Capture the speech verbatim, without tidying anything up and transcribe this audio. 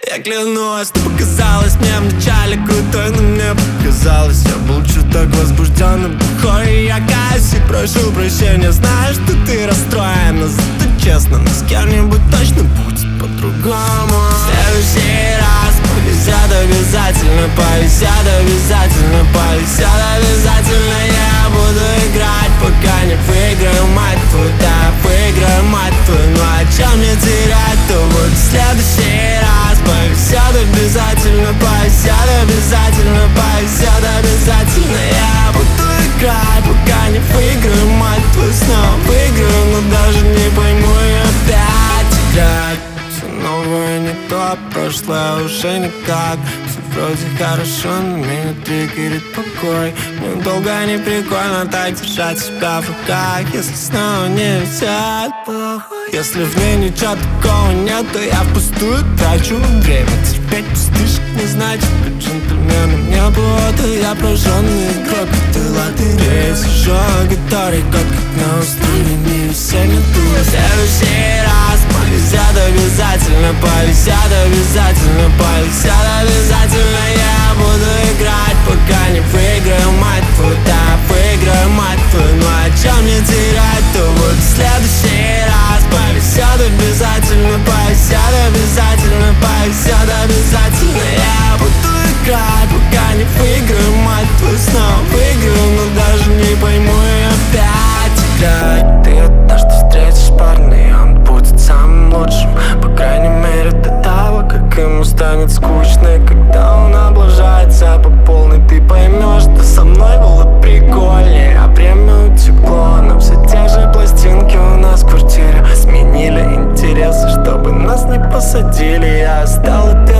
Я клянусь, ты показалась мне вначале крутой, но мне показалось, я был чуток возбужденным, бухой. И я каюсь и прошу прощения, знаю, что ты расстроена, зато честно, но с кем-нибудь точно будет по-другому. В следующий раз повезет обязательно, повезет обязательно, повезет обязательно. Я буду играть, пока не выиграю, мать твою, да, выиграю, мать твою. Ну а чем мне терять, то вот в следующий раз повезет обязательно, повезет обязательно, повезет обязательно. Я буду играть, пока не выиграю, мать твою, снова выиграю, но даже не пойму и опять играть. Все новое не то, прошлое уже никак. Все вроде хорошо, но меня триггерит покой. Мне долго не прикольно так держать себя в руках, если снова не везет. Если в ней ничего такого нет, то я впустую трачу время. Терпеть пустышек не значит быть джентльменом. Не было, то я прожженный игрок этой лотереи. Сижу на гитаре, как на острове, не весенний тур. В следующий раз повезет обязательно, повезет обязательно, повезет обязательно. Я буду играть, пока не выиграю, мать твою, да, выиграю, мать твою. Ну а чем мне терять, то вот в следующий раз повезет обязательно, повезет обязательно, повезет обязательно. Я буду играть, пока не выиграю, мать твою, снова выиграю, но даже не пойму и опять играть. Ты однажды встретишь парня, и он будет самым лучшим, по крайней мере до того, как ему станет скучно. И когда он облажается по полной, ты поймешь, что со мной было прикольнее, а время утекло. Но все те же пластинки у нас в квартире сменили интересы, чтобы нас не посадили. Я стал опять